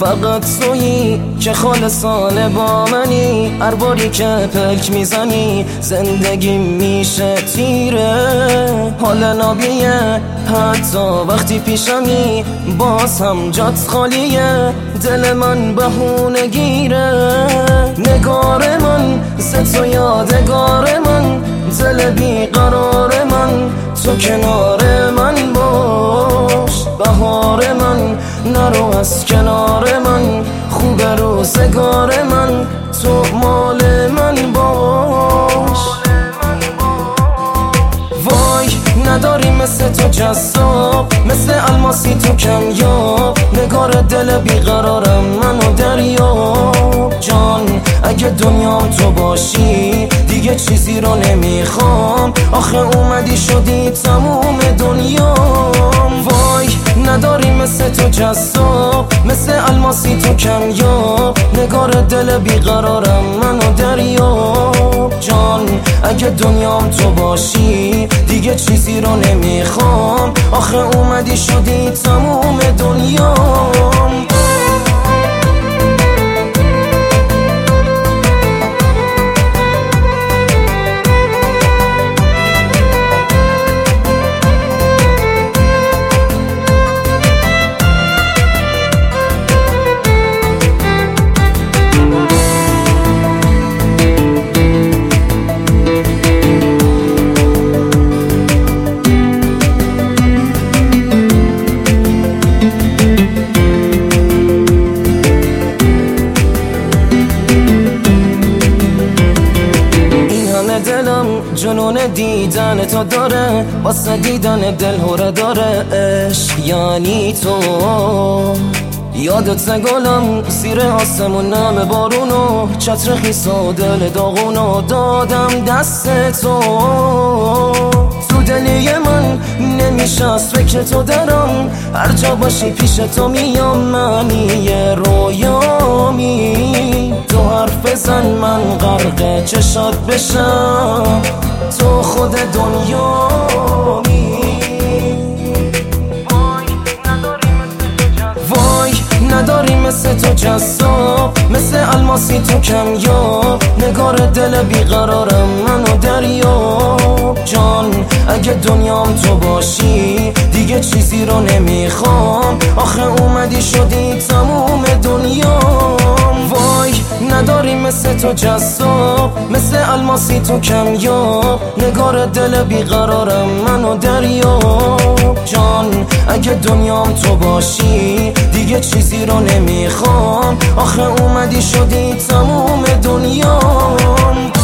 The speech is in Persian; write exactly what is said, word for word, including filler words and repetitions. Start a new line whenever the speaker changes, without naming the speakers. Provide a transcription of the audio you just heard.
فقط تویی که خالصانه با منی. هر باری که پلک میزنی زندگی میشه تیره، حال نابیه حتی وقتی پیشمی، باز هم جات خالیه، دل من بهونه گیره. نگار من ز تو یادگار من، دل بیقرار من تو کنار من باش. بهار من نرو از کنار من، خوب روزگار من تو مال من باش. وای نداری مثل تو جذاب، مثل الماسی تو کمیاب، نگار دل بیقرارم منو دریاب. جان اگه دنیام تو باشی دیگه چیزی رو نمیخوام، آخه اومدی شدی تموم دنیام. وای نداری مثل تو جذاب، مثل الماسی تو کمیاب، نگار دل بیقرارم منو دریاب. جان اگه دنیام تو باشی دیگه چیزی رو نمیخوام، آخه اومدی شدی تموم دنیام. دلم جنون دیدن تو داره، واسه دیدن دل هره داره. عشق یعنی تو یادت گلم زیر آسمون نم بارونو، چتر خیس و دل داغونو دادم دست تو. تو دلی من نمیشه از فکر تو درم، هر جا باشی پیش تو میام، من یه رویامی. تو حرف بزن من غرق چشات بشم، تو خود دنیامی. وای نداری مثل تو جذاب، مثل الماسی تو کمیاب، نگار دل بیقرارم منو دریاب. جان اگه دنیام تو باشی دیگه چیزی رو نمیخوام، آخه اومدی شدی تموم دنیام. وای نداری مثل تو جذاب، مثل الماسی تو کمیاب، نگار دل بیقرارم منو دریاب. جان اگه دنیام تو باشی دیگه چیزی رو نمیخوام، آخه اومدی شدی تموم دنیام.